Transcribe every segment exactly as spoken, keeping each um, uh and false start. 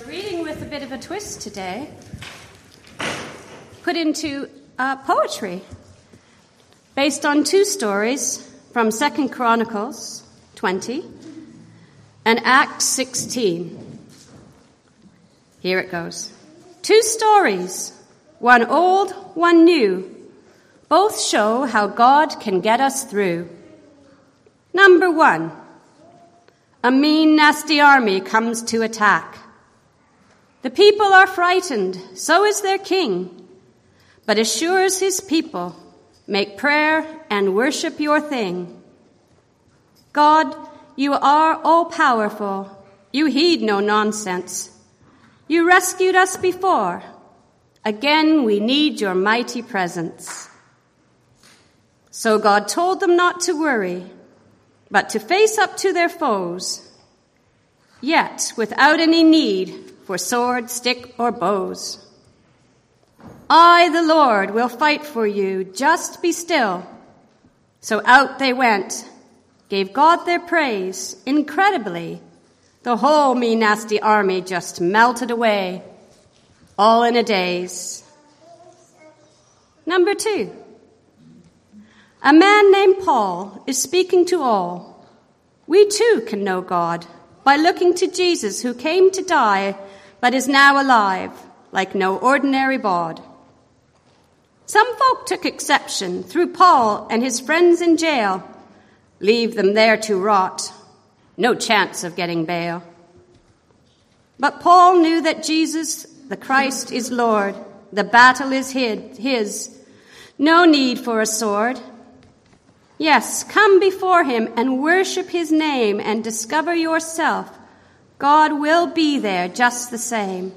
A reading with a bit of a twist today, put into uh, poetry, based on two stories from Second Chronicles twenty and Acts sixteen. Here it goes. Two stories, one old, one new, both show how God can get us through. Number one, a mean, nasty army comes to attack. The people are frightened, so is their king, but as sure as his people make prayer and worship your thing. God, you are all-powerful. You heed no nonsense. You rescued us before. Again, we need your mighty presence. So God told them not to worry, but to face up to their foes, yet without any need for sword, stick, or bows. I, the Lord, will fight for you. Just be still. So out they went, gave God their praise. Incredibly, the whole mean, nasty army just melted away, all in a daze. Number two, a man named Paul is speaking to all. We too can know God by looking to Jesus, who came to die but is now alive, like no ordinary bawd. Some folk took exception, threw Paul and his friends in jail. Leave them there to rot. No chance of getting bail. But Paul knew that Jesus, the Christ, is Lord. The battle is his. No need for a sword. Yes, come before him and worship his name and discover yourself. God will be there just the same.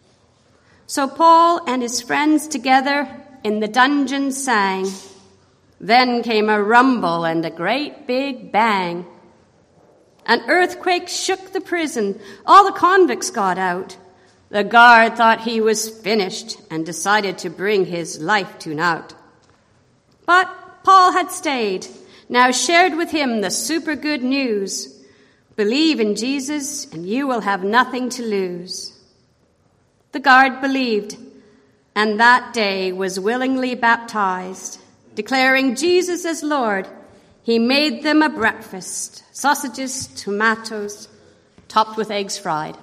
So Paul and his friends together in the dungeon sang. Then came a rumble and a great big bang. An earthquake shook the prison. All the convicts got out. The guard thought he was finished and decided to bring his life to naught. But Paul had stayed, now shared with him the super good news. Believe in Jesus and you will have nothing to lose. The guard believed, and that day was willingly baptized. Declaring Jesus as Lord, he made them a breakfast, sausages, tomatoes, topped with eggs fried.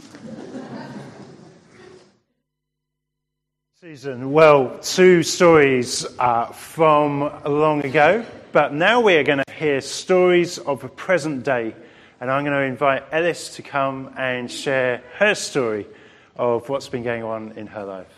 Susan, well, two stories uh, from long ago, but now we are going to hear stories of the present day. And I'm going to invite Ellis to come and share her story of what's been going on in her life.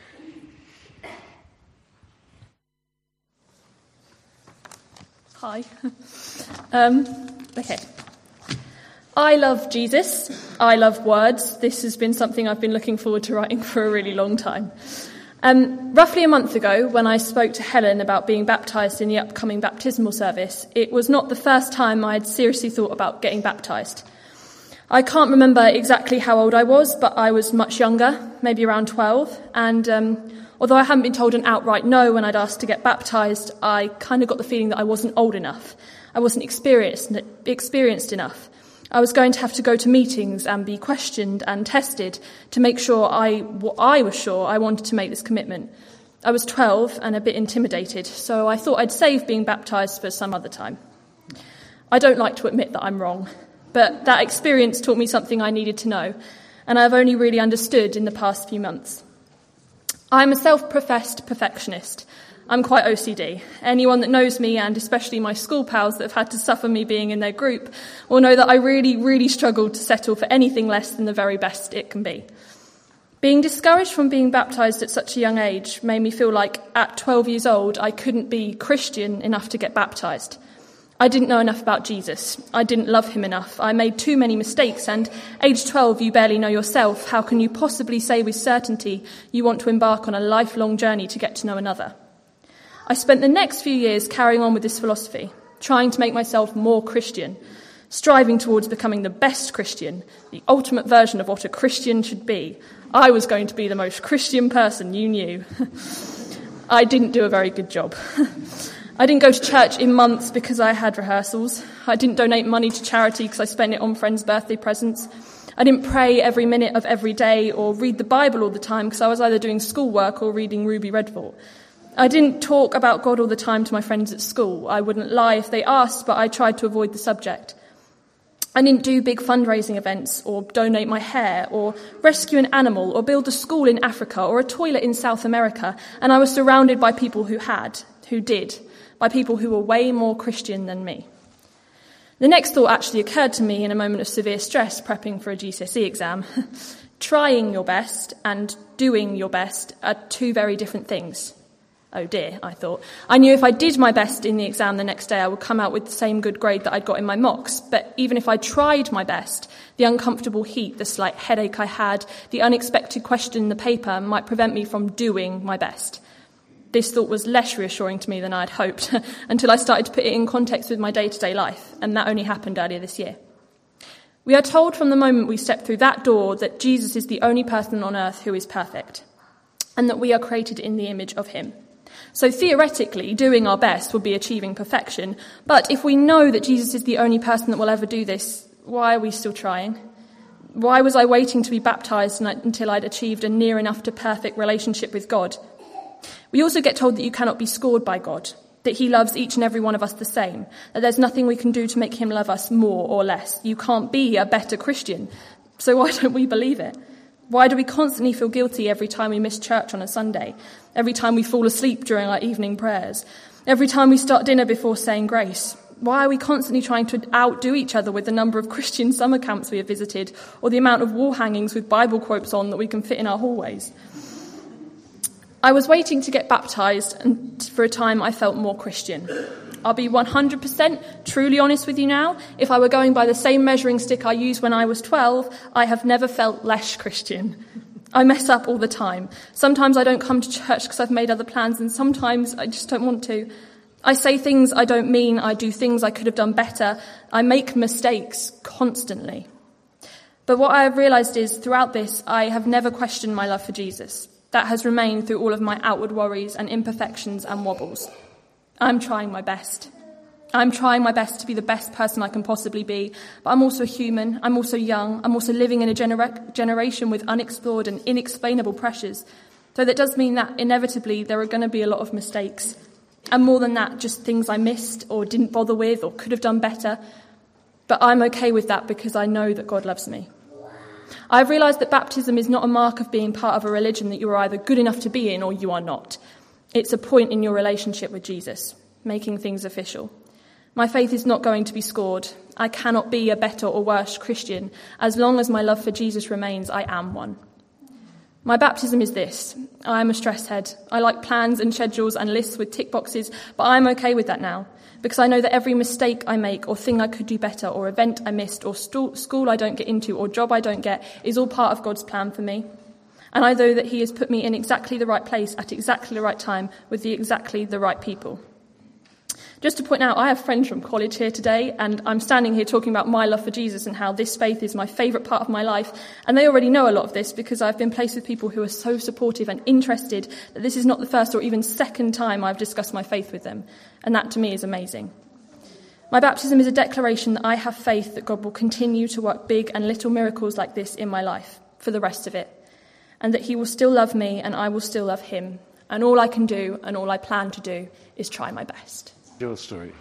Hi. um, okay. I love Jesus. I love words. This has been something I've been looking forward to writing for a really long time. Um, roughly a month ago, when I spoke to Helen about being baptised in the upcoming baptismal service, it was not the first time I had seriously thought about getting baptised. I can't remember exactly how old I was, but I was much younger, maybe around twelve, and um, although I hadn't been told an outright no when I'd asked to get baptised, I kind of got the feeling that I wasn't old enough. I wasn't experienced, experienced enough. I was going to have to go to meetings and be questioned and tested to make sure I, I was sure I wanted to make this commitment. I was twelve and a bit intimidated, so I thought I'd save being baptised for some other time. I don't like to admit that I'm wrong, but that experience taught me something I needed to know, and I've only really understood in the past few months. I'm a self-professed perfectionist. I'm quite O C D. Anyone that knows me, and especially my school pals that have had to suffer me being in their group, will know that I really, really struggle to settle for anything less than the very best it can be. Being discouraged from being baptised at such a young age made me feel like at twelve years old I couldn't be Christian enough to get baptised. I didn't know enough about Jesus. I didn't love him enough. I made too many mistakes, and age twelve, you barely know yourself. How can you possibly say with certainty you want to embark on a lifelong journey to get to know another? I spent the next few years carrying on with this philosophy, trying to make myself more Christian, striving towards becoming the best Christian, the ultimate version of what a Christian should be. I was going to be the most Christian person you knew. I didn't do a very good job. I didn't go to church in months because I had rehearsals. I didn't donate money to charity because I spent it on friends' birthday presents. I didn't pray every minute of every day or read the Bible all the time because I was either doing schoolwork or reading Ruby Redfall. I didn't talk about God all the time to my friends at school. I wouldn't lie if they asked, but I tried to avoid the subject. I didn't do big fundraising events or donate my hair or rescue an animal or build a school in Africa or a toilet in South America, and I was surrounded by people who had, who did, by people who were way more Christian than me. The next thought actually occurred to me in a moment of severe stress prepping for a G C S E exam. Trying your best and doing your best are two very different things. Oh dear, I thought. I knew if I did my best in the exam the next day, I would come out with the same good grade that I'd got in my mocks. But even if I tried my best, the uncomfortable heat, the slight headache I had, the unexpected question in the paper might prevent me from doing my best. This thought was less reassuring to me than I'd hoped, until I started to put it in context with my day-to-day life, and that only happened earlier this year. We are told from the moment we step through that door that Jesus is the only person on earth who is perfect, and that we are created in the image of him. So theoretically, doing our best would be achieving perfection, but if we know that Jesus is the only person that will ever do this, why are we still trying? Why was I waiting to be baptised until I'd achieved a near enough to perfect relationship with God? We also get told that you cannot be scored by God, that he loves each and every one of us the same, that there's nothing we can do to make him love us more or less. You can't be a better Christian. So why don't we believe it? Why do we constantly feel guilty every time we miss church on a Sunday? Every time we fall asleep during our evening prayers? Every time we start dinner before saying grace? Why are we constantly trying to outdo each other with the number of Christian summer camps we have visited, or the amount of wall hangings with Bible quotes on that we can fit in our hallways? I was waiting to get baptised, and for a time I felt more Christian. I'll be one hundred percent truly honest with you now. If I were going by the same measuring stick I used when I was twelve, I have never felt less Christian. I mess up all the time. Sometimes I don't come to church because I've made other plans, and sometimes I just don't want to. I say things I don't mean. I do things I could have done better. I make mistakes constantly. But what I have realised is, throughout this, I have never questioned my love for Jesus. That has remained through all of my outward worries and imperfections and wobbles. I'm trying my best. I'm trying my best to be the best person I can possibly be, but I'm also human, I'm also young, I'm also living in a genera- generation with unexplored and inexplainable pressures. So that does mean that inevitably there are going to be a lot of mistakes. And more than that, just things I missed or didn't bother with or could have done better. But I'm okay with that because I know that God loves me. I've realised that baptism is not a mark of being part of a religion that you are either good enough to be in or you are not. It's a point in your relationship with Jesus, making things official. My faith is not going to be scored. I cannot be a better or worse Christian. As long as my love for Jesus remains, I am one. My baptism is this. I am a stress head. I like plans and schedules and lists with tick boxes, but I'm okay with that now, because I know that every mistake I make or thing I could do better or event I missed or st- school I don't get into or job I don't get is all part of God's plan for me. And I know that he has put me in exactly the right place at exactly the right time with the exactly the right people. Just to point out, I have friends from college here today, and I'm standing here talking about my love for Jesus and how this faith is my favourite part of my life. And they already know a lot of this because I've been placed with people who are so supportive and interested that this is not the first or even second time I've discussed my faith with them. And that to me is amazing. My baptism is a declaration that I have faith that God will continue to work big and little miracles like this in my life for the rest of it. And that he will still love me and I will still love him. And all I can do and all I plan to do is try my best. Your story.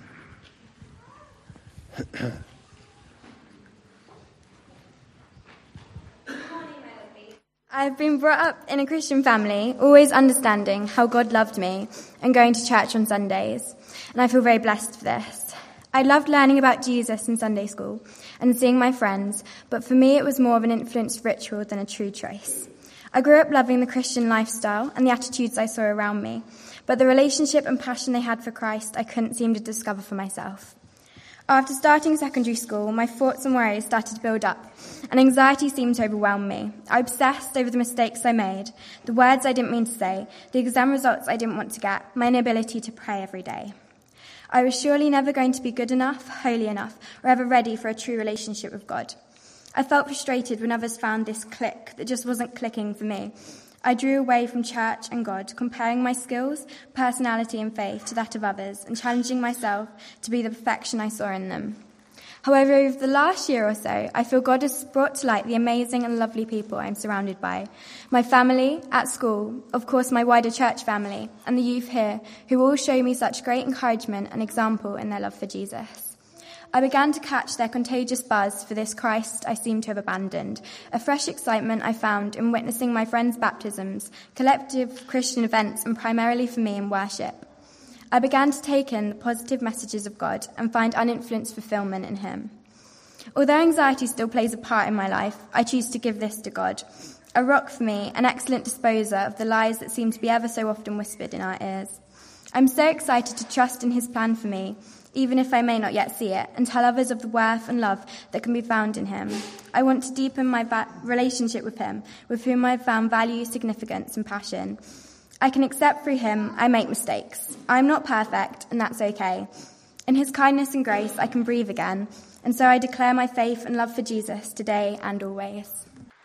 I've been brought up in a Christian family, always understanding how God loved me and going to church on Sundays. And I feel very blessed for this. I loved learning about Jesus in Sunday school and seeing my friends, but for me it was more of an influenced ritual than a true choice. I grew up loving the Christian lifestyle and the attitudes I saw around me, but the relationship and passion they had for Christ I couldn't seem to discover for myself. After starting secondary school, my thoughts and worries started to build up, and anxiety seemed to overwhelm me. I obsessed over the mistakes I made, the words I didn't mean to say, the exam results I didn't want to get, my inability to pray every day. I was surely never going to be good enough, holy enough, or ever ready for a true relationship with God. I felt frustrated when others found this click that just wasn't clicking for me. I drew away from church and God, comparing my skills, personality and faith to that of others and challenging myself to be the perfection I saw in them. However, over the last year or so, I feel God has brought to light the amazing and lovely people I'm surrounded by. My family, at school, of course my wider church family, and the youth here, who all show me such great encouragement and example in their love for Jesus. I began to catch their contagious buzz for this Christ I seemed to have abandoned, a fresh excitement I found in witnessing my friends' baptisms, collective Christian events, and primarily for me in worship. I began to take in the positive messages of God and find uninfluenced fulfillment in him. Although anxiety still plays a part in my life, I choose to give this to God, a rock for me, an excellent disposer of the lies that seem to be ever so often whispered in our ears. I'm so excited to trust in his plan for me, even if I may not yet see it, and tell others of the worth and love that can be found in him. I want to deepen my va- relationship with him, with whom I've found value, significance, and passion. I can accept through him I make mistakes. I'm not perfect, and that's okay. In his kindness and grace, I can breathe again, and so I declare my faith and love for Jesus today and always.